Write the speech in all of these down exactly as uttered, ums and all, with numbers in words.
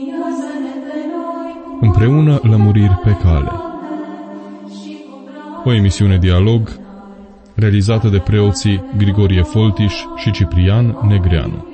Împreună lămuriri pe cale. O emisiune dialog realizată de preoții Grigorie Foltiș și Ciprian Negreanu.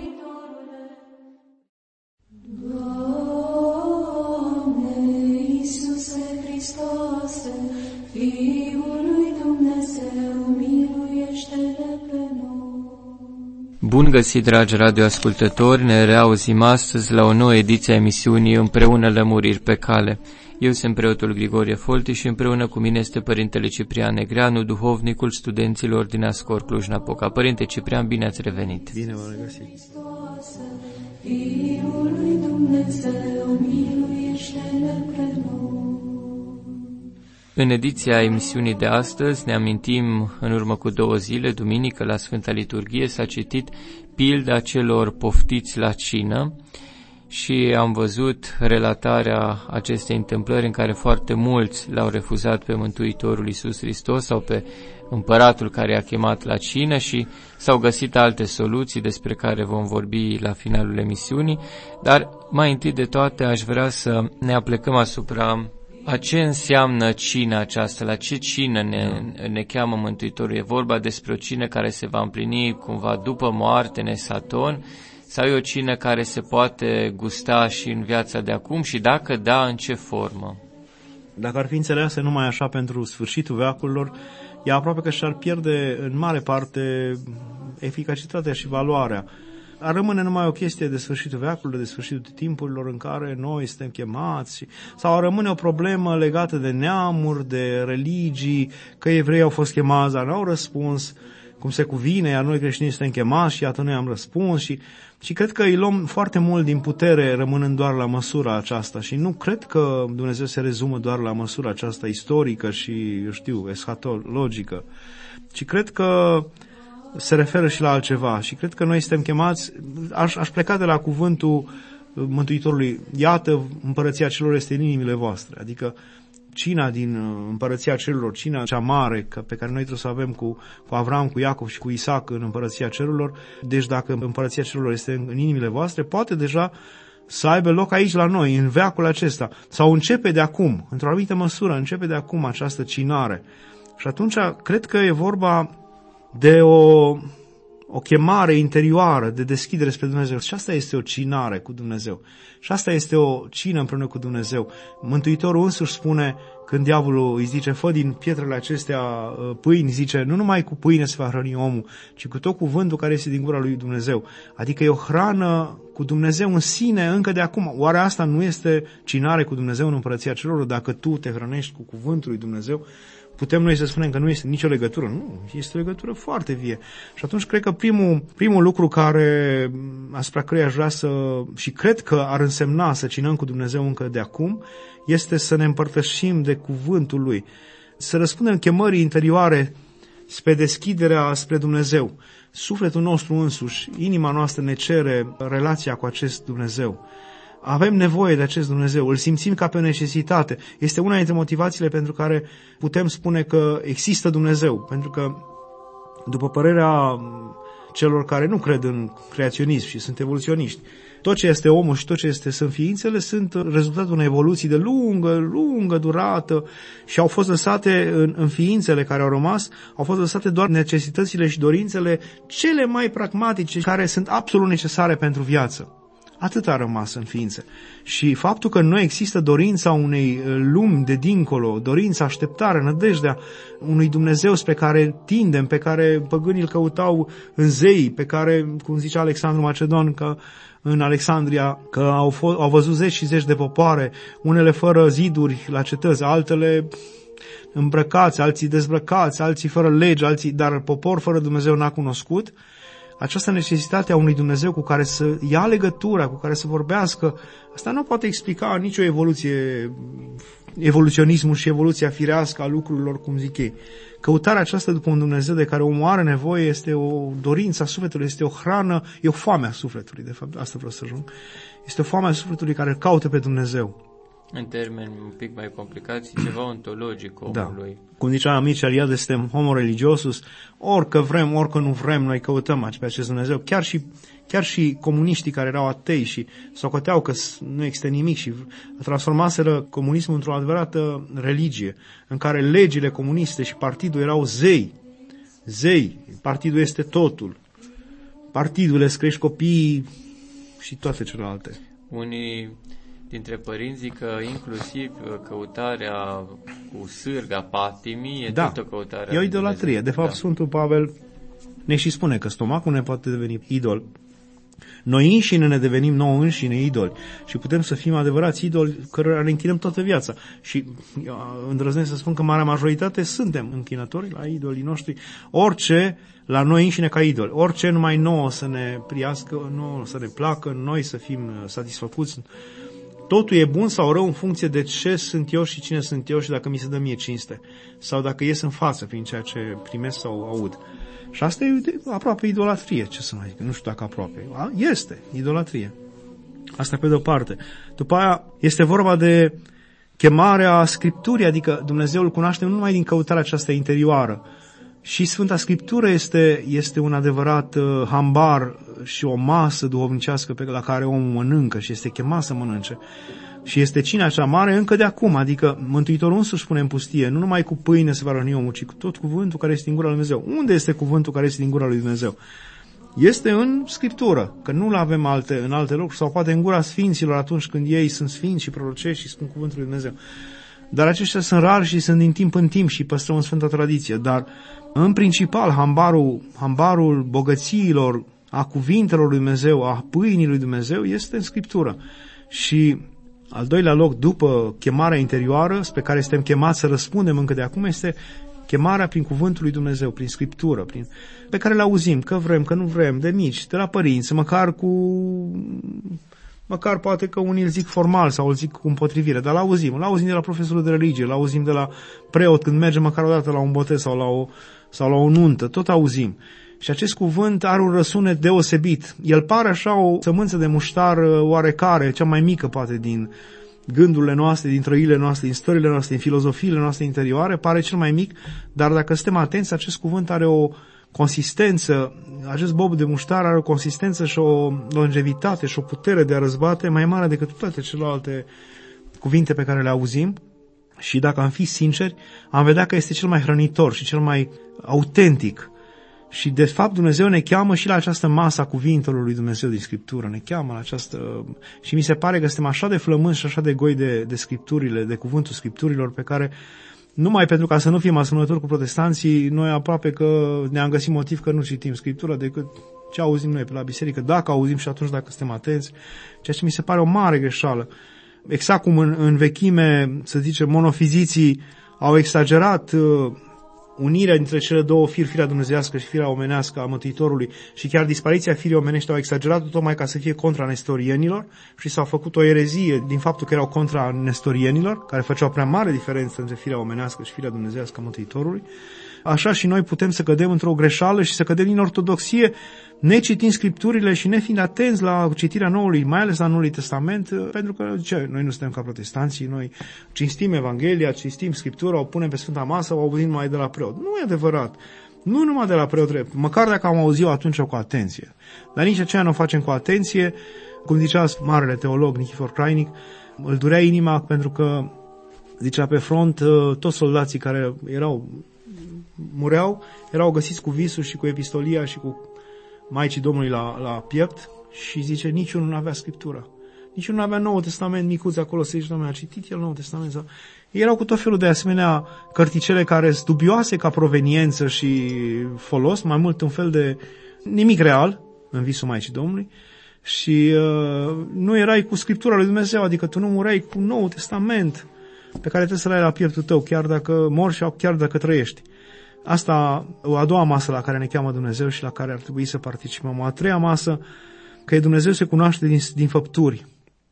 Bun găsit, dragi radioascultători, ne reauzim astăzi la o nouă ediție a emisiunii Împreună lămuriri pe cale. Eu sunt preotul Grigorie Foltiș și împreună cu mine este Părintele Ciprian Negreanu, duhovnicul studenților din Ascor Cluj-Napoca. Părinte Ciprian, bine ați revenit! Bine v-am regăsit! În ediția emisiunii de astăzi ne amintim, în urmă cu două zile, duminică, la Sfânta Liturghie, s-a citit pilda celor poftiți la cină și am văzut relatarea acestei întâmplări în care foarte mulți l-au refuzat pe Mântuitorul Iisus Hristos sau pe împăratul care i-a chemat la cină și s-au găsit alte soluții despre care vom vorbi la finalul emisiunii, dar mai întâi de toate aș vrea să ne aplecăm asupra a ce înseamnă cina aceasta, la ce cină ne, ne cheamă Mântuitorul. E vorba despre o cină care se va împlini cumva după moarte, în esaton, sau e o cină care se poate gusta și în viața de acum și dacă da, în ce formă? Dacă ar fi înțeleasă numai așa pentru sfârșitul veacurilor, ea aproape că și-ar pierde în mare parte eficacitatea și valoarea. Ar rămâne numai o chestie de sfârșitul veacurilor, de sfârșitul timpurilor în care noi suntem chemați, sau ar rămâne o problemă legată de neamuri, de religii, că evreii au fost chemați, dar n-au răspuns cum se cuvine, iar noi creștinii suntem chemați și iată noi am răspuns și, și cred că îi luăm foarte mult din putere rămânând doar la măsura aceasta și nu cred că Dumnezeu se rezumă doar la măsura aceasta istorică și, eu știu, eschatologică, ci cred că se referă și la altceva și cred că noi suntem chemați, aș, aș pleca de la cuvântul Mântuitorului, iată împărăția celor este în inimile voastre, adică cina din împărăția cerurilor, cina cea mare pe care noi trebuie să avem cu, cu Avram, cu Iacov și cu Isaac în împărăția cerurilor, deci dacă împărăția cerurilor este în, în inimile voastre, poate deja să aibă loc aici la noi, în veacul acesta, sau începe de acum, într-o anumită măsură, începe de acum această cinare. Și atunci cred că e vorba de o, o chemare interioară, de deschidere spre Dumnezeu. Și asta este o cinare cu Dumnezeu. Și asta este o cină împreună cu Dumnezeu. Mântuitorul însuși spune, când diavolul îi zice, fă din pietrele acestea pâini, zice, nu numai cu pâine se va hrăni omul, ci cu tot cuvântul care este din gura lui Dumnezeu. Adică e o hrană cu Dumnezeu în sine încă de acum. Oare asta nu este cinare cu Dumnezeu în împărăția celor, dacă tu te hrănești cu cuvântul lui Dumnezeu? Putem noi să spunem că nu este nicio legătură? Nu, este o legătură foarte vie. Și atunci cred că primul, primul lucru care, asupra căruia aș vrea să, și cred că ar însemna să cinăm cu Dumnezeu încă de acum, este să ne împărtășim de cuvântul Lui, să răspundem chemării interioare spre deschiderea spre Dumnezeu. Sufletul nostru însuși, inima noastră ne cere relația cu acest Dumnezeu. Avem nevoie de acest Dumnezeu, îl simțim ca pe o necesitate. Este una dintre motivațiile pentru care putem spune că există Dumnezeu, pentru că, după părerea celor care nu cred în creaționism și sunt evoluționiști, tot ce este omul și tot ce este, sunt ființele sunt rezultatul unei evoluții de lungă, lungă durată și au fost lăsate în, în ființele care au rămas, au fost lăsate doar necesitățile și dorințele cele mai pragmatice care sunt absolut necesare pentru viață. Atât a rămas în ființe. Și faptul că nu există dorința unei lumi de dincolo, dorința, așteptarea, nădejdea unui Dumnezeu spre care tindem, pe care păgânii îl căutau în zei, pe care, cum zicea Alexandru Macedon, că în Alexandria, că au, fost, au văzut zeci și zeci de popoare, unele fără ziduri la cetăți, altele îmbrăcați, alții dezbrăcați, alții fără lege, alții, dar popor fără Dumnezeu n-a cunoscut. Această necesitate a unui Dumnezeu cu care să ia legătura, cu care să vorbească, asta nu poate explica nicio evoluție, evoluționismul și evoluția firească a lucrurilor, cum zic ei. Căutarea aceasta după un Dumnezeu de care omul are nevoie este o dorință a sufletului, este o hrană, e o foame a sufletului, de fapt, asta vreau să ajung. Este o foame a sufletului care îl caută pe Dumnezeu. În termeni un pic mai complicați, ceva ontologic omului. Da. Cum zicea Amir Eliade, suntem homo religiosus, orică vrem, orică nu vrem, noi căutăm pe acest Dumnezeu. Chiar și, chiar și comuniștii care erau atei și socoteau că nu există nimic și transformaseră comunismul într-o adevărată religie, în care legile comuniste și partidul erau zei. Zei. Partidul este totul. Partidul îți crești copiii și toate celelalte. Unii dintre părinți zic că inclusiv căutarea cu sârga patimii e da, tot o căutare. E o idolatrie. De fapt, da. Sfântul Pavel ne și spune că stomacul ne poate deveni idol. Noi înșine ne devenim nouă înșine idoli și putem să fim adevărați idoli cărora ne închinăm toată viața. Și îndrăznesc să spun că marea majoritate suntem închinători la idolii noștri, orice la noi înșine ca idoli, orice numai nouă să ne priască, nouă să ne placă, noi să fim satisfăcuți. Totul e bun sau rău în funcție de ce sunt eu și cine sunt eu și dacă mi se dă mie cinste sau dacă ies în față prin ceea ce primesc sau aud. Și asta e aproape idolatrie, ce să mai zic, nu știu dacă aproape. Este idolatrie. Asta pe de-o parte. După aia este vorba de chemarea Scripturii, adică Dumnezeu îl cunoaștem nu numai din căutarea aceasta interioară. Și Sfânta Scriptură este, este un adevărat uh, hambar și o masă duhovnicească pe la care omul mănâncă și este chemat să mănânce. Și este cina cea mare încă de acum, adică Mântuitorul însuși spune în pustie, nu numai cu pâine se va răni omul, ci cu tot cuvântul care este din gura lui Dumnezeu. Unde este cuvântul care este din gura lui Dumnezeu? Este în Scriptură, că nu-l avem alte, în alte locuri, sau poate în gura sfinților atunci când ei sunt sfinți și prorocești și spun cuvântul lui Dumnezeu. Dar aceștia sunt rari și sunt din timp în timp și păstrăm în Sfânta Tradiție. Dar, în principal, hambarul, hambarul bogățiilor, a cuvintelor lui Dumnezeu, a pâinii lui Dumnezeu, este în Scriptură. Și al doilea loc, după chemarea interioară, spre care suntem chemați să răspundem încă de acum, este chemarea prin cuvântul lui Dumnezeu, prin Scriptură, prin, pe care le auzim, că vrem, că nu vrem, de mici, de la părinți, măcar cu... Măcar poate că unii îl zic formal sau îl zic cu împotrivire, dar l-auzim. L-auzim de la profesorul de religie, l-auzim de la preot când mergem măcar o dată la un botez sau la o, sau la o nuntă, tot auzim. Și acest cuvânt are un răsunet deosebit. El pare așa o sămânță de muștar oarecare, cea mai mică poate din gândurile noastre, din trăirile noastre, din stările noastre, din filozofiile noastre interioare, pare cel mai mic, dar dacă suntem atenți, acest cuvânt are o consistență, acest bob de muștar are o consistență și o longevitate și o putere de a răzbate mai mare decât toate celelalte cuvinte pe care le auzim. Și dacă am fi sinceri, am vedea că este cel mai hrănitor și cel mai autentic. Și de fapt Dumnezeu ne cheamă și la această masă a cuvintelor lui Dumnezeu din Scriptură, ne cheamă la această... Și mi se pare că suntem așa de flămânzi și așa de goi de, de Scripturile, de cuvântul Scripturilor, pe care numai pentru ca să nu fim asemănători cu protestanții, noi aproape că ne-am găsit motiv că nu citim Scriptura decât ce auzim noi pe la biserică, dacă auzim și atunci dacă suntem atenți, ceea ce mi se pare o mare greșeală. Exact cum în, în vechime, să zicem, monofiziții au exagerat uh, unirea dintre cele două firi, firea dumnezeiască și firea omenească a Mântuitorului și chiar dispariția firii omenești au exagerat-o tocmai ca să fie contra nestorienilor și s-au făcut o erezie din faptul că erau contra nestorienilor, care făceau prea mare diferență între firea omenească și firea dumnezeiască a Mântuitorului. Așa și noi putem să cădem într-o greșeală și să cădem din ortodoxie, necitind Scripturile și nefiind atenți la citirea Noului, mai ales la Noului Testament, pentru că ce, noi nu suntem ca protestanții, noi cinstim Evanghelia, cinstim Scriptura, o punem pe Sfânta Masă, o auzim mai de la preot. Nu e adevărat. Nu numai de la preot, măcar dacă am auzit-o atunci cu atenție. Dar nici aceea nu o facem cu atenție. Cum zicea marele teolog Nichifor Crainic, îl durea inima pentru că, zicea, pe front toți soldații care erau mureau, erau găsiți cu visul și cu epistolia și cu Maicii Domnului la, la piept și zice, niciunul nu avea Scriptura. Niciunul nu avea Noul Testament micuț acolo, să zice, Doamne, a citit el Noul Testament. Sau... Ei erau cu tot felul de asemenea cărticele care sunt dubioase ca proveniență și folos, mai mult un fel de nimic real în visul Maicii Domnului și uh, nu erai cu Scriptura lui Dumnezeu, adică tu nu mureai cu Noul Testament pe care trebuie să-l ai la pieptul tău, chiar dacă mori sau chiar dacă trăiești. Asta o a doua masă la care ne cheamă Dumnezeu și la care ar trebui să participăm. O a treia masă, că Dumnezeu se cunoaște din, din făpturi.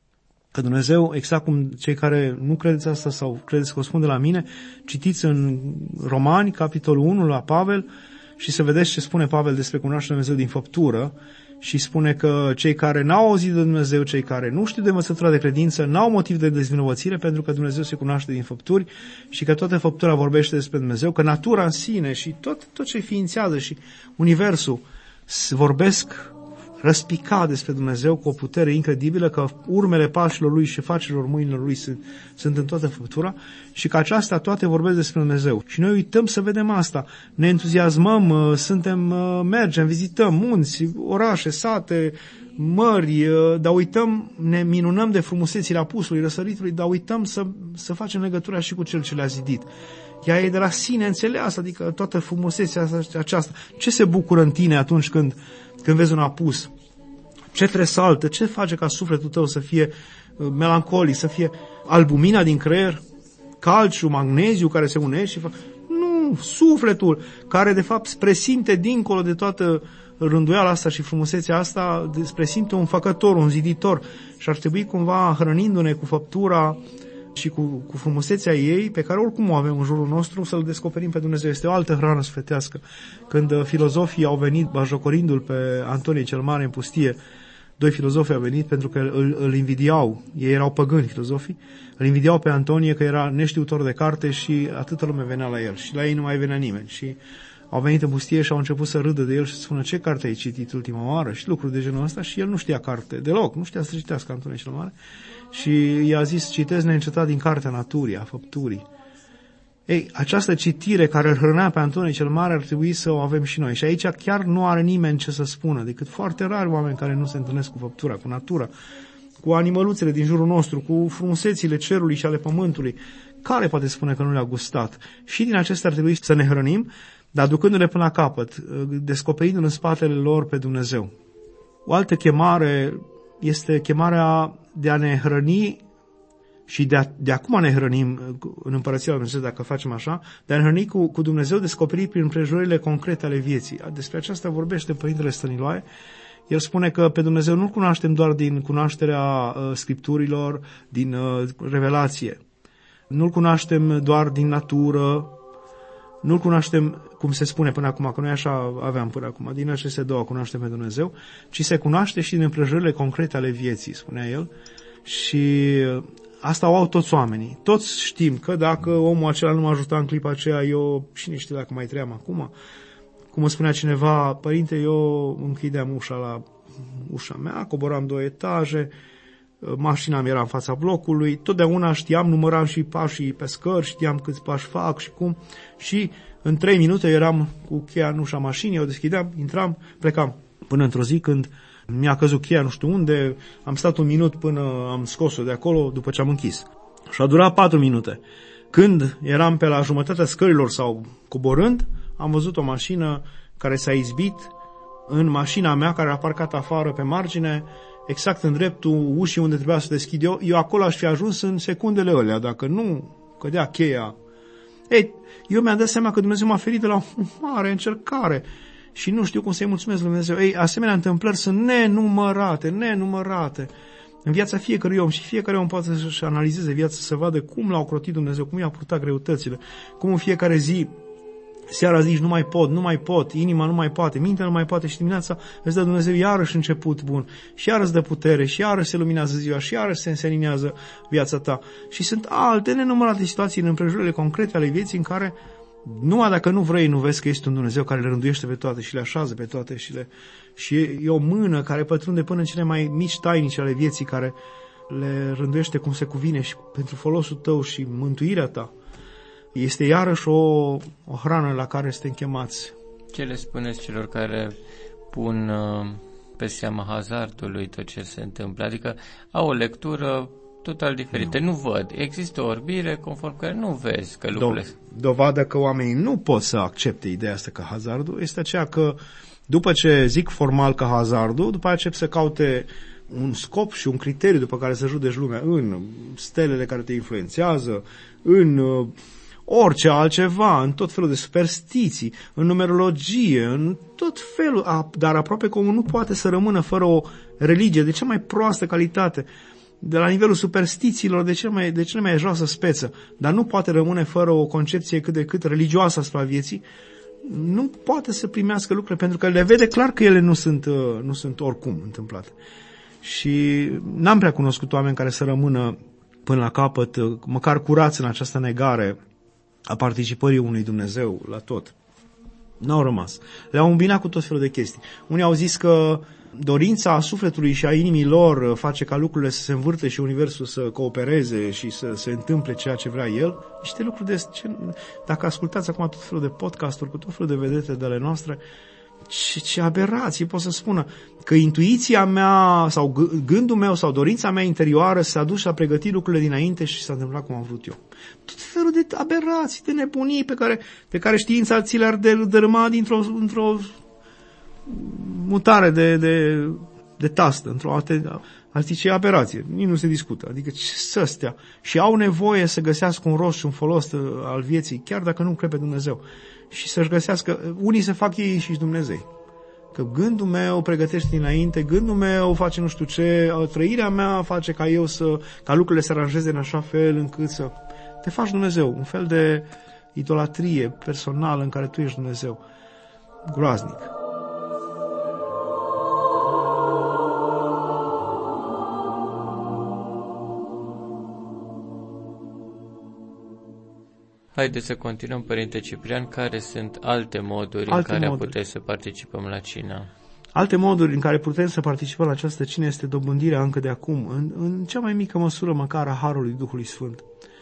Că Dumnezeu, exact cum cei care nu credeți asta sau credeți că o spun de la mine, citiți în Romani, capitolul unu, la Pavel, și să vedeți ce spune Pavel despre cunoașterea Dumnezeu din făptură și spune că cei care n-au auzit de Dumnezeu, cei care nu știu de învățătura de credință, n-au motiv de dezvinovățire, pentru că Dumnezeu se cunoaște din făpturi și că toată făptura vorbește despre Dumnezeu, că natura în sine și tot, tot ce ființează și universul vorbesc răspicat despre Dumnezeu cu o putere incredibilă, că urmele pașilor Lui și facerilor mâinilor Lui sunt, sunt în toată făptura și că aceasta toate vorbesc despre Dumnezeu. Și noi uităm să vedem asta. Ne entuziasmăm, suntem, mergem, vizităm munți, orașe, sate, mări, dar uităm, ne minunăm de frumusețile apusului, răsăritului, dar uităm să, să facem legătura și cu Cel ce le-a zidit. Ea e de la sine înțeleasă, adică toată frumusețea aceasta. Ce se bucură în tine atunci când, când vezi un apus? Ce tresaltă? Ce face ca sufletul tău să fie melancolic, să fie albumina din creier, calciu, magneziu care se unește și fac... Nu, sufletul care de fapt presimte dincolo de toată rânduiala asta și frumusețea asta, presimte un făcător, un ziditor și ar trebui cumva hrănindu-ne cu făptura și cu, cu frumusețea ei, pe care oricum o avem în jurul nostru, să-L descoperim pe Dumnezeu. Este o altă hrană sufletească. Când filozofii au venit bajocorindu-l pe Antonie cel Mare în pustie, doi filozofi au venit pentru că îl, îl invidiau, ei erau păgâni filozofii, îl invidiau pe Antonie că era neștiutor de carte și atâta lume venea la el și la ei nu mai venea nimeni. Și au venit în pustie și au început să râdă de el și să spună ce carte ai citit ultima oară și lucruri de genul ăsta și el nu știa carte deloc, nu știa să citească Antonie cel Mare. Și i-a zis, citesc neîncetat din cartea naturii, a făpturii. Ei, această citire care îl hrănea pe Antonie cel Mare ar trebui să o avem și noi. Și aici chiar nu are nimeni ce să spună, decât foarte rari oameni care nu se întâlnesc cu făptura, cu natura, cu animăluțele din jurul nostru, cu frumusețile cerului și ale pământului. Care poate spune că nu le-a gustat? Și din acestea ar trebui să ne hrănim, dar ducându-le până la capăt, descoperindu-l în spatele lor pe Dumnezeu. O altă chemare este chemarea de a ne hrăni și de, a, de acum ne hrănim în Împărăția lui Dumnezeu, dacă facem așa, de a ne hrăni cu, cu Dumnezeu descoperit prin împrejurările concrete ale vieții. Despre aceasta vorbește Părintele Stăniloae. El spune că pe Dumnezeu nu-L cunoaștem doar din cunoașterea uh, Scripturilor, din uh, revelație. Nu-L cunoaștem doar din natură, nu-L cunoaștem, cum se spune până acum, că noi așa aveam până acum, din aceste două cunoaștem pe Dumnezeu, ci se cunoaște și din împrejurările concrete ale vieții, spunea el. Și asta o au toți oamenii. Toți știm că dacă omul acela nu mă ajuta în clipa aceea, eu, cine știe dacă mai trăiam acum, cum îmi spunea cineva, părinte, eu închideam ușa la ușa mea, coboram două etaje, mașina mea era în fața blocului, totdeauna știam, număram și pașii pe scări, știam câți pași fac și cum, și în trei minute eram cu cheia în ușa mașinii, o deschideam, intram, plecam. Până într-o zi când mi-a căzut cheia nu știu unde, am stat un minut până am scos-o de acolo după ce am închis. Și a durat patru minute. Când eram pe la jumătatea scărilor sau coborând, am văzut o mașină care s-a izbit în mașina mea care a parcat afară pe margine, exact în dreptul ușii unde trebuia să deschid eu. Eu acolo aș fi ajuns în secundele alea, dacă nu cădea cheia. Ei, eu mi-am dat seama că Dumnezeu m-a ferit de la o mare încercare și nu știu cum să-i mulțumesc lui Dumnezeu. Ei, asemenea întâmplări sunt nenumărate, nenumărate în viața fiecărui om și fiecare om poate să-și analizeze viața, să vadă cum l-a ocrotit Dumnezeu, cum i-a purtat greutățile, cum în fiecare zi, seara zici, nu mai pot, nu mai pot, inima nu mai poate, mintea nu mai poate și dimineața îți dă Dumnezeu iarăși început bun și iarăși dă putere și iarăși se luminează ziua și iarăși se înseninează viața ta. Și sunt alte nenumărate situații în împrejurile concrete ale vieții în care numai dacă nu vrei, nu vezi că ești un Dumnezeu care le rânduiește pe toate și le așează pe toate și, le, și e o mână care pătrunde până în cele mai mici tainici ale vieții, care le rânduiește cum se cuvine și pentru folosul tău și mântuirea ta. Este iarăși o, o hrană la care suntem chemați. Ce le spuneți celor care pun uh, pe seama hazardului tot ce se întâmplă? Adică au o lectură total diferită. Nu, nu văd. Există o orbire conform care nu vezi că lucrurile... Do- dovadă că oamenii nu pot să accepte ideea asta că hazardul este aceea că după ce zic formal că hazardul, după aceea încep să caute un scop și un criteriu după care să judeci lumea în stelele care te influențează, în uh, orice altceva, în tot felul de superstiții, în numerologie, în tot felul, a, dar aproape că omul nu poate să rămână fără o religie de cea mai proastă calitate, de la nivelul superstițiilor de cel mai, de cel mai joasă speță, dar nu poate rămâne fără o concepție cât de cât religioasă asupra vieții. nu poate să primească lucrurile, pentru că le vede clar că ele nu sunt, nu sunt oricum întâmplate. Și n-am prea cunoscut oameni care să rămână până la capăt, măcar curați în această negare a participării unui Dumnezeu la tot. N-au rămas. Le-au îmbinat cu tot felul de chestii. Unii au zis că dorința sufletului și a inimii lor face ca lucrurile să se învârte și universul să coopereze și să se întâmple ceea ce vrea el. Niște lucruri de... Dacă ascultați acum tot felul de podcasturi cu tot felul de vedete de ale noastre, ce, ce aberații pot să spună că intuiția mea sau gândul meu sau dorința mea interioară s-a dus și a pregătit lucrurile dinainte și s-a întâmplat cum am vrut eu. Tot felul de aberații, de nebunii pe care, pe care știința ți le-ar dărâma dintr-o într-o mutare de, de, de tastă, într-o altă, altă aberație. Nici nu se discută. Adică ce să stea? Și au nevoie să găsească un rost și un folos al vieții, chiar dacă nu cred pe Dumnezeu. Și să-și găsească, unii se fac ei și Dumnezei. Că gândul meu pregătește dinainte, gândul meu face nu știu ce, trăirea mea face ca eu să, ca lucrurile se aranjeze în așa fel încât să te faci Dumnezeu. Un fel de idolatrie personală în care tu ești Dumnezeu. Groaznic. Haideți să continuăm, Părinte Ciprian, care sunt alte moduri alte în care moduri. putem să participăm la cină? Alte moduri în care putem să participăm la această cină este dobândirea încă de acum, în, în cea mai mică măsură măcar a Harului Duhului Sfânt.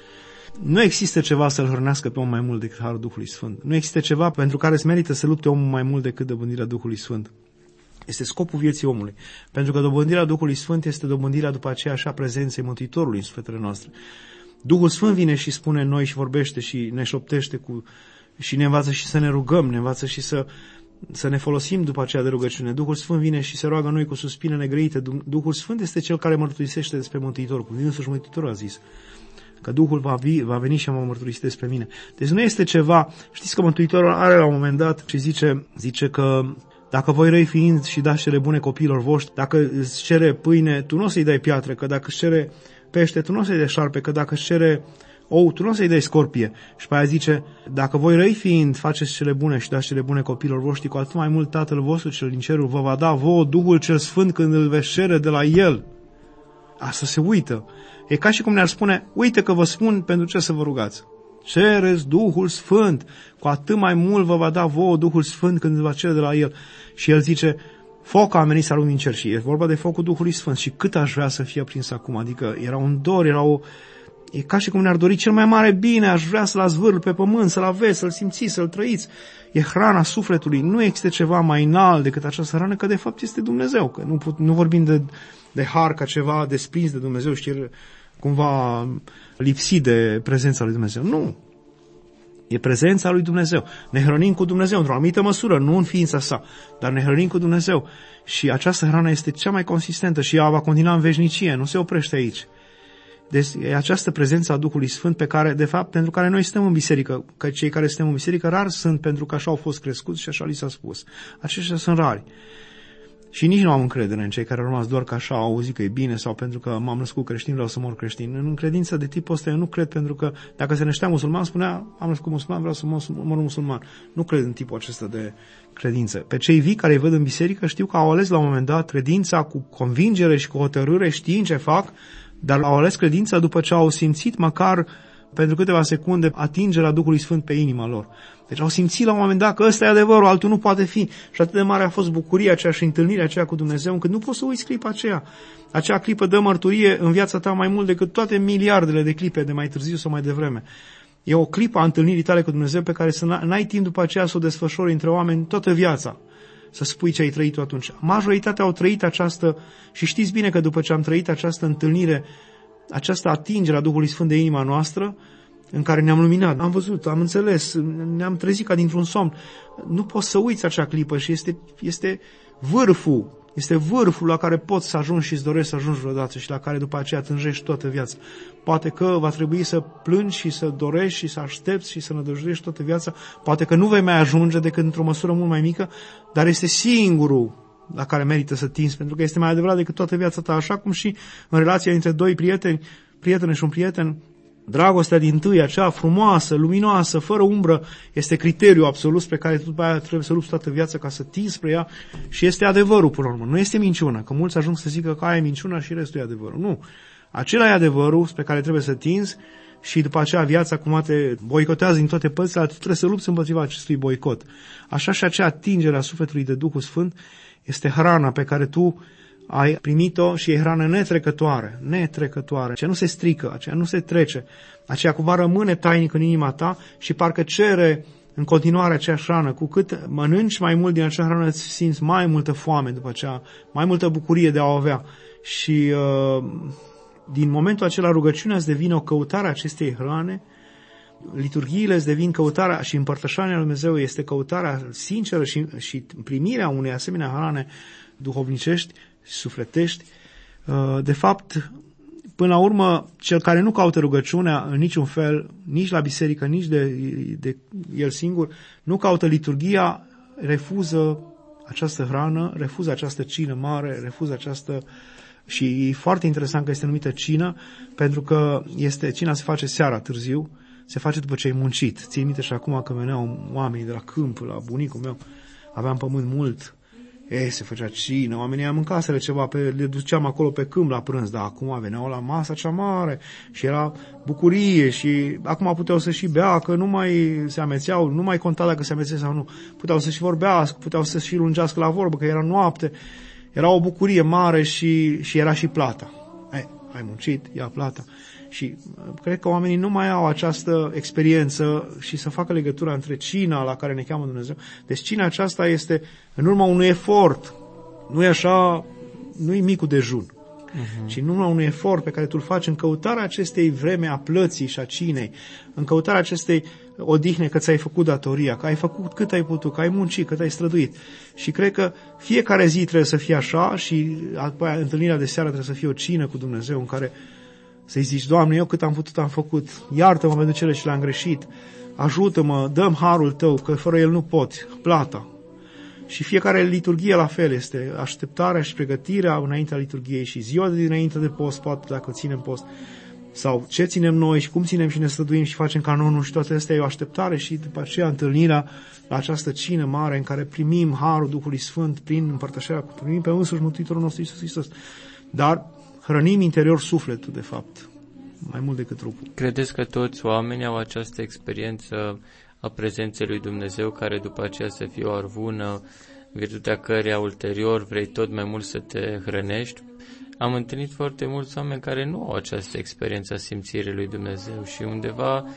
Nu există ceva să-l hrănească pe om mai mult decât Harul Duhului Sfânt. Nu există ceva pentru care îți merită să lupte omul mai mult decât dobândirea Duhului Sfânt. Este scopul vieții omului. Pentru că dobândirea Duhului Sfânt este dobândirea după aceea și a prezenței Mântuitorului în sufletele noastre. Duhul Sfânt vine și spune în noi și vorbește și ne șoptește cu, și ne învață și să ne rugăm, ne învață și să, să ne folosim după aceea de rugăciune. Duhul Sfânt vine și se roagă noi cu suspine negrăite. Duhul Sfânt este cel care mărturisește despre Mântuitorul, cum însuși Mântuitorul a zis. Că Duhul va, vi, va veni și va mărturisi despre mine. Deci nu este ceva, știți că Mântuitorul are la un moment dat și zice, zice că dacă voi răi fiind și dați cele bune copiilor voștri, dacă îți cere pâine, tu nu o să-i dai piatră, că dacă îți cere pește, tu nu o să-i dai șarpe, că dacă îți cere ou, tu nu o să-i dai scorpie. Și pe aia zice, dacă voi răi fiind faceți cele bune și dați cele bune copiilor voștri, cu atât mai mult Tatăl vostru cel din cerul vă va da vouă Duhul cel Sfânt când îl veți cere de la El. Asta se uită. E ca și cum ne-ar spune, uite că vă spun pentru ce să vă rugați. Cereți Duhul Sfânt, cu atât mai mult vă va da vouă Duhul Sfânt când îl va cere de la El. Și El zice, foc a venit să arunc din cer și e vorba de focul Duhului Sfânt și cât aș vrea să fie aprins acum, adică era un dor, era o... E ca și cum ne-ar dori cel mai mare bine, aș vrea să-l zvârl pe pământ, să-l aveți, să-l simțiți, să-l trăiți. E hrana sufletului, nu există ceva mai înalt decât această hrană, că de fapt este Dumnezeu, că nu, put, nu vorbim de, de har ca ceva desprins de Dumnezeu, știi, cumva lipsit de prezența lui Dumnezeu. Nu. E prezența lui Dumnezeu. Ne hrănim cu Dumnezeu într-o anumită măsură, nu în ființa sa, dar ne hrănim cu Dumnezeu. Și această hrană este cea mai consistentă și ea va continua în veșnicie, nu se oprește aici. Deci e această prezență a Duhului Sfânt pe care, de fapt, pentru care noi suntem în biserică, că cei care suntem în biserică rar sunt pentru că așa au fost crescuți și așa li s-a spus. Aceștia sunt rari. Și nici nu am încredere în cei care au rămas doar că așa au auzit că e bine sau pentru că m-am născut creștin, vreau să mor creștin. În credință de tipul ăsta eu nu cred, pentru că dacă se năștea musulman, spunea, am născut musulman, vreau să mor musulman. Nu cred în tipul acesta de credință. Pe cei vii care îi văd în biserică știu că au ales la un moment dat credința cu convingere și cu hotărâre, știind ce fac, dar au ales credința după ce au simțit măcar pentru câteva secunde atingerea Duhului Sfânt pe inima lor. Deci au simțit la un moment dat că ăsta e adevărul, altul nu poate fi. Și atât de mare a fost bucuria aceea și întâlnirea aceea cu Dumnezeu, încât nu poți să uiți clipa aceea. Acea clipă dă mărturie în viața ta mai mult decât toate miliardele de clipe de mai târziu sau mai devreme. E o clipă a întâlnirii tale cu Dumnezeu pe care să n-ai timp după aceea să o desfășori între oameni toată viața. Să spui ce ai trăit tu atunci. Majoritatea au trăit această, și știți bine că după ce am trăit această întâlnire, această atingere a Duhului Sfânt de inima noastră, în care ne-am luminat, am văzut, am înțeles, ne-am trezit ca dintr-un somn. Nu poți să uiți acea clipă și este, este vârful, este vârful la care poți să ajungi și îți dorești să ajungi vreodată și la care după aceea tânjești toată viața. Poate că va trebui să plângi și să dorești și să aștepți și să nădăjduiești toată viața. Poate că nu vei mai ajunge decât într-o măsură mult mai mică, dar este singurul la care merită să tinzi, pentru că este mai adevărat decât toată viața ta, așa cum și în relația între doi prieteni, prietene și un prieten, Dragostea dintâi, aceea frumoasă, luminoasă, fără umbră, este criteriul absolut pe care tu după aia trebuie să lupți toată viața ca să tinzi spre ea și este adevărul până la urmă. Nu este minciuna, că mulți ajung să zică că aia e minciuna și restul e adevărul. Nu. Acela e adevărul spre care trebuie să tinzi și după aceea viața cum te boicotează din toate părțile, tu trebuie să lupți împotriva acestui boicot. Așa și acea atingere a sufletului de Duhul Sfânt este hrana pe care tu ai primit-o și e hrană netrecătoare, netrecătoare, aceea nu se strică, aceea nu se trece, aceea cumva rămâne tainic în inima ta și parcă cere în continuare aceeași hrană. Cu cât mănânci mai mult din acea hrană, îți simți mai multă foame după aceea, mai multă bucurie de a o avea. Și uh, din momentul acela rugăciunea îți devine o căutare a acestei hrane, liturghiile îți devin căutarea și împărtășania lui Dumnezeu este căutarea sinceră și, și primirea unei asemenea hrane duhovnicești, sufletești. De fapt, până la urmă, cel care nu caută rugăciunea în niciun fel, nici la biserică, nici de, de el singur, nu caută liturghia, refuză această hrană, refuză această cină mare, refuză această... Și e foarte interesant că este numită cină, pentru că este, cina se face seara târziu, se face după ce ai muncit. Țin minte și acum că veneau oamenii de la câmp, la bunicul meu, aveam pământ mult, e, se făcea cină, oamenii am în casele ceva, pe, le duceam acolo pe câmp la prânz, dar acum veneau la masa cea mare și era bucurie și acum puteau să și bea, că nu mai se amețeau, nu mai conta dacă se amețeau sau nu, puteau să și vorbească, puteau să și lungească la vorbă, că era noapte, era o bucurie mare și, și era și plata. E, ai muncit, ia plata. Și cred că oamenii nu mai au această experiență și să facă legătura între cina la care ne cheamă Dumnezeu. Deci cina aceasta este în urma unui efort. Nu e așa, nu e micul dejun. Uh-huh. Ci în urma unui efort pe care tu îl faci în căutarea acestei vreme a plății și a cinei, în căutarea acestei odihne că ți-ai făcut datoria, că ai făcut cât ai putut, că ai muncit, cât ai străduit. Și cred că fiecare zi trebuie să fie așa și apoi întâlnirea de seară trebuie să fie o cină cu Dumnezeu în care să-i zici, Doamne, eu cât am putut am făcut, iartă-mă pentru cele ce le-am greșit, ajută-mă, dă-mi harul Tău, că fără el nu pot, plata. Și fiecare liturghie la fel este așteptarea și pregătirea înaintea liturghiei și ziua de dinainte de post, poate dacă ținem post, sau ce ținem noi și cum ținem și ne străduim și facem canonul și toate astea e o așteptare și după aceea întâlnirea la această cină mare în care primim harul Duhului Sfânt prin împărtășirea, primim pe însuși Mântuitorul nostru Iisus Hristos. Dar hrănim interior sufletul, de fapt, mai mult decât trupul. Credeți că toți oamenii au această experiență a prezenței lui Dumnezeu, care după aceea să fie o arvună, virtutea căreia ulterior vrei tot mai mult să te hrănești? Am întâlnit foarte mulți oameni care nu au această experiență a simțirii lui Dumnezeu și undeva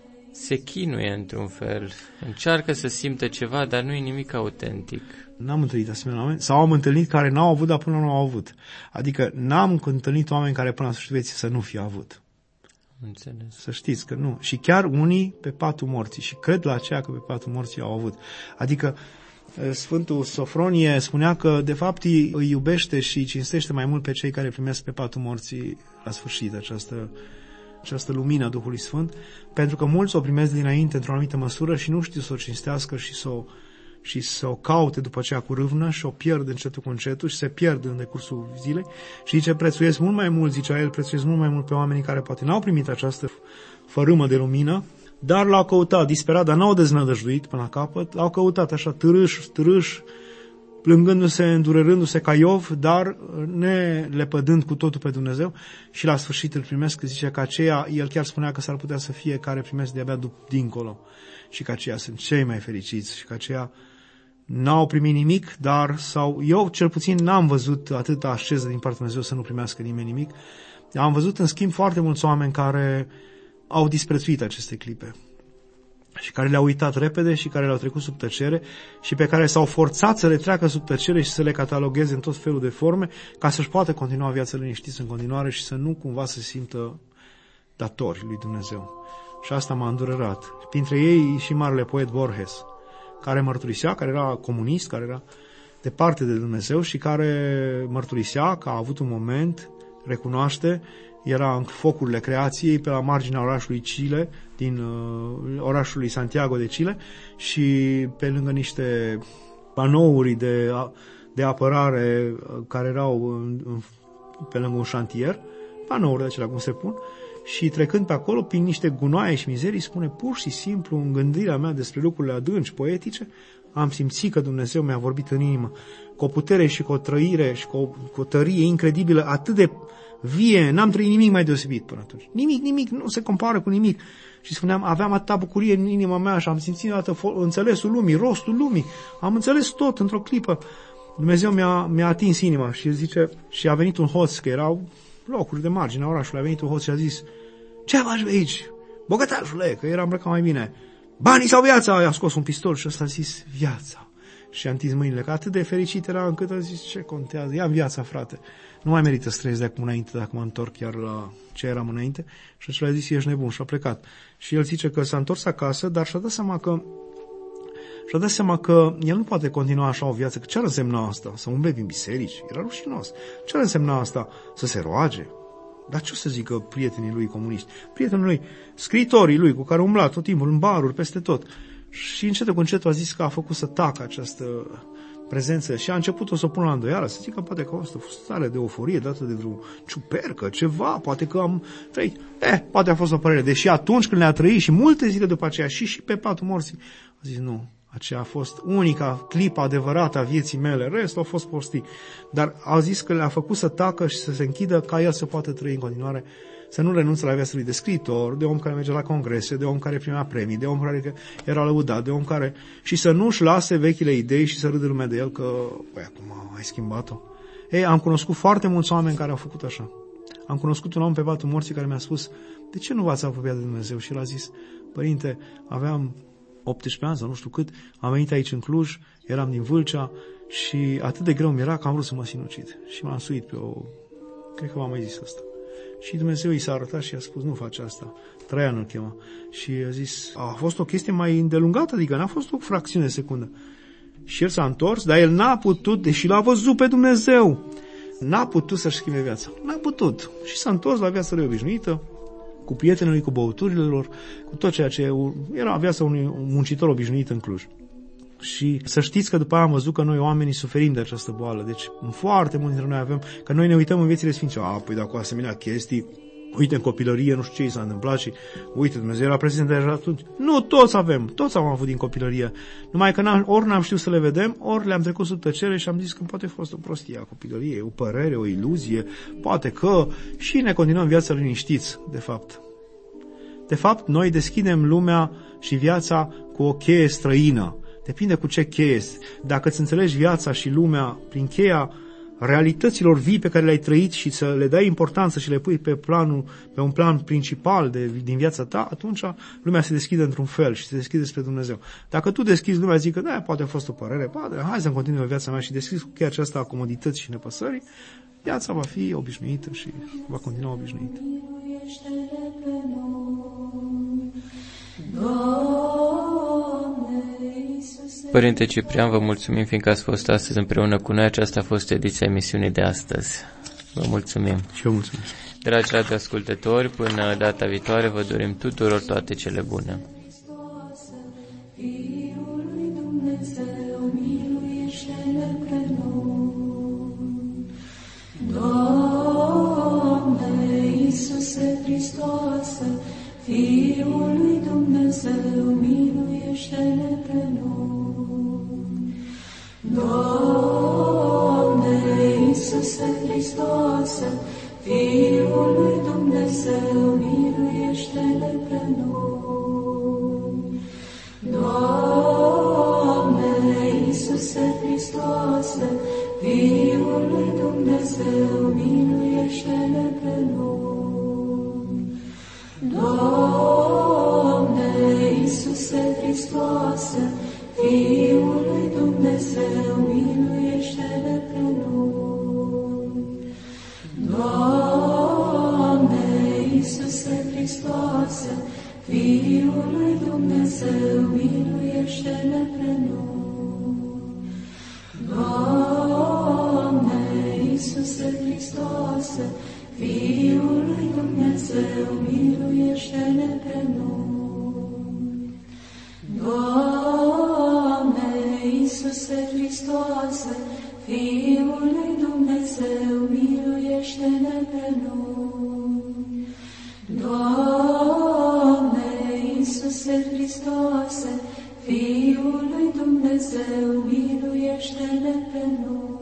se chinuie într-un fel. Încearcă să simtă ceva, dar nu e nimic autentic. N-am întâlnit asemenea oameni, sau am întâlnit care n-au avut, dar până nu au avut. Adică n-am întâlnit oameni care până la sfârșitul vieții să nu fie avut. Înțeles. Să știți că nu. Și chiar unii pe patul morții și cred la aceea că pe patul morții au avut. Adică Sfântul Sofronie spunea că de fapt îi iubește și îi cinstește mai mult pe cei care primesc pe patul morții la sfârșit această, această lumină a Duhului Sfânt, pentru că mulți o primesc dinainte într-o anumită măsură și nu știu să o cinstească și să o, și să o caute după aceea cu râvnă și o pierd încetul cu încetul și se pierd în decursul zilei și zice, prețuiesc mult mai mult, zicea el, prețuiesc mult mai mult pe oamenii care poate n-au primit această fărâmă de lumină, dar l-au căutat disperat, dar n-au deznădăjduit până la capăt, l-au căutat așa târâș, târâș, plângându-se, îndurerându-se ca Iov, dar ne lepădând cu totul pe Dumnezeu și la sfârșit îl primesc, zice că aceia, el chiar spunea că s-ar putea să fie care primesc de-abia dincolo și că aceia sunt cei mai fericiți și că aceia n-au primit nimic, dar, sau eu cel puțin n-am văzut atâta asceză din partea Dumnezeu să nu primească nimeni nimic. Am văzut în schimb foarte mulți oameni care au disprețuit aceste clipe și care le-au uitat repede și care le-au trecut sub tăcere și pe care s-au forțat să le treacă sub tăcere și să le catalogheze în tot felul de forme ca să-și poată continua viața liniștiți în continuare și să nu cumva se simtă datori lui Dumnezeu. Și asta m-a îndurerat. Printre ei și marele poet Borges, care mărturisea, care era comunist, care era departe de Dumnezeu și care mărturisea că a avut un moment, recunoaște, era în focurile creației pe la marginea orașului Chile, din uh, orașului Santiago de Chile și pe lângă niște panouri de, de apărare care erau în, în, pe lângă un șantier, panouri de acelea cum se pun, și trecând pe acolo, prin niște gunoaie și mizerii, spune pur și simplu, în gândirea mea despre lucrurile adânci, poetice, am simțit că Dumnezeu mi-a vorbit în inimă cu o putere și cu o trăire și cu o, cu o tărie incredibilă, atât de vie, n-am trăit nimic mai deosebit până atunci. Nimic, nimic, nu se compară cu nimic. Și spuneam, aveam atâta bucurie în inima mea și am simțit atât înțelesul lumii, rostul lumii, am înțeles tot într-o clipă. Dumnezeu mi-a, mi-a atins inima și zice, și a venit un hoț, că erau locuri de margine a orașului, a venit un hoț și a zis, ce faci aici, bogătașule, că era îmbrăcat mai bine, banii sau viața? I-a scos un pistol și ăsta a zis, viața. Și a întins mâinile, că atât de fericit era încât a zis, ce contează, ia viața, frate. Nu mai merită să trăiesc de acum înainte, dacă mă întorc chiar la ce eram înainte. Și acela a zis, ești nebun, și a plecat. Și el zice că s-a întors acasă, dar și-a dat seama că și-a dat seama că el nu poate continua așa o viață, că ce ar însemna asta? Să umble din biserici? Era rușinos. Ce ar însemna asta? Să se roage? Dar ce o să zică prietenii lui comuniști? Prietenii lui, scriitorii lui, cu care umbla tot timpul în baruri, peste tot. Și încetul cu încetul a zis că a făcut să tacă această prezență și a început o să o pună la îndoială, să zic că poate că a fost o stare de euforie dată de vreo ciupercă, ceva, poate că am trăit. Eh, poate a fost o părere, deși atunci când le-a trăit și multe zile după aceea și și pe patul morții, a zis nu, aceea a fost unica clipă adevărată a vieții mele, restul a fost prostii. Dar a zis că le-a făcut să tacă și să se închidă ca el să poată trăi în continuare, să nu renunțe la viața lui de scriitor, de om care merge la congrese, de om care primea premii, de om care era lăudat, de om care... și să nu-și lase vechile idei și să râdă lumea de el că, băi, acum ai schimbat-o. Ei, am cunoscut foarte mulți oameni care au făcut așa. Am cunoscut un om pe patul morții care mi-a spus, de ce nu v-ați apropiat de Dumnezeu? Și el a zis, părinte, aveam optsprezece ani sau nu știu cât, am venit aici în Cluj, eram din Vâlcea și atât de greu mi era că am vrut să mă sinucid. Și m-am suit pe o... cred că v-am mai zis asta. Și Dumnezeu i s-a arătat și i-a spus, nu faci asta. Traian îl chema. Și a zis, a fost o chestie mai îndelungată, adică n-a fost o fracțiune de secundă. Și el s-a întors, dar el n-a putut, deși l-a văzut pe Dumnezeu, n-a putut să-și schimbe viața. N-a putut. Și s-a întors la viața lui obișnuită, cu prietenii lui, cu băuturile lor, cu tot ceea ce era viața unui muncitor obișnuit în Cluj. Și să știți că după aia am văzut că noi oamenii suferim de această boală. Deci foarte mulți dintre noi avem, că noi ne uităm în viețile sfinților. A, păi dacă cu asemenea chestii, uite în copilărie, nu știu ce i s-a întâmplat și uite, Dumnezeu era prezent deja atunci. Nu, toți avem, toți am avut din copilărie. Numai că n-am, ori n-am știut să le vedem, ori le-am trecut sub tăcere și am zis că poate a fost o prostie a copilăriei, o părere, o iluzie, poate că și ne continuăm viața liniștiți, de fapt. De fapt, noi deschidem lumea și viața cu o cheie străină. Depinde cu ce cheie. Dacă îți înțelegi viața și lumea prin cheia realităților vii pe care le-ai trăit și să le dai importanță și le pui pe planul, pe un plan principal de, din viața ta, atunci lumea se deschide într-un fel și se deschide spre Dumnezeu. Dacă tu deschizi lumea, zic că da, poate a fost o părere, poate, hai să-mi continui viața mea și deschizi cu cheia aceasta a comodității și nepăsării, viața va fi obișnuită și va continua obișnuită. Părinte Ciprian, vă mulțumim fiindcă ați fost astăzi împreună cu noi. Aceasta a fost ediția emisiunii de astăzi. Vă mulțumim. Și eu mulțumesc. Dragi radioascultători, până data viitoare vă dorim tuturor toate cele bune. Fiul lui Dumnezeu, miluiește-ne pe noi. Doamne Iisuse Hristoase, Fiul lui Dumnezeu, miluiește-ne pe noi. Doamne Iisuse Hristoase, Fiul lui Dumnezeu, miluiește-ne pe noi. Doamne Iisuse Hristoase, Fiul lui Dumnezeu, miluiește-ne pe noi. Doamne Iisuse Hristoase, Fiul lui Dumnezeu, miluiește-ne pe noi. Doamne Iisuse Hristoase, Fiul lui Dumnezeu, miluiește-ne pe noi. Doamne Iisuse Hristoase, Fiul lui Dumnezeu, miluiește-ne pe noi. Doamne Iisuse Hristoase, Fiul lui Dumnezeu, miluiește-ne pe noi.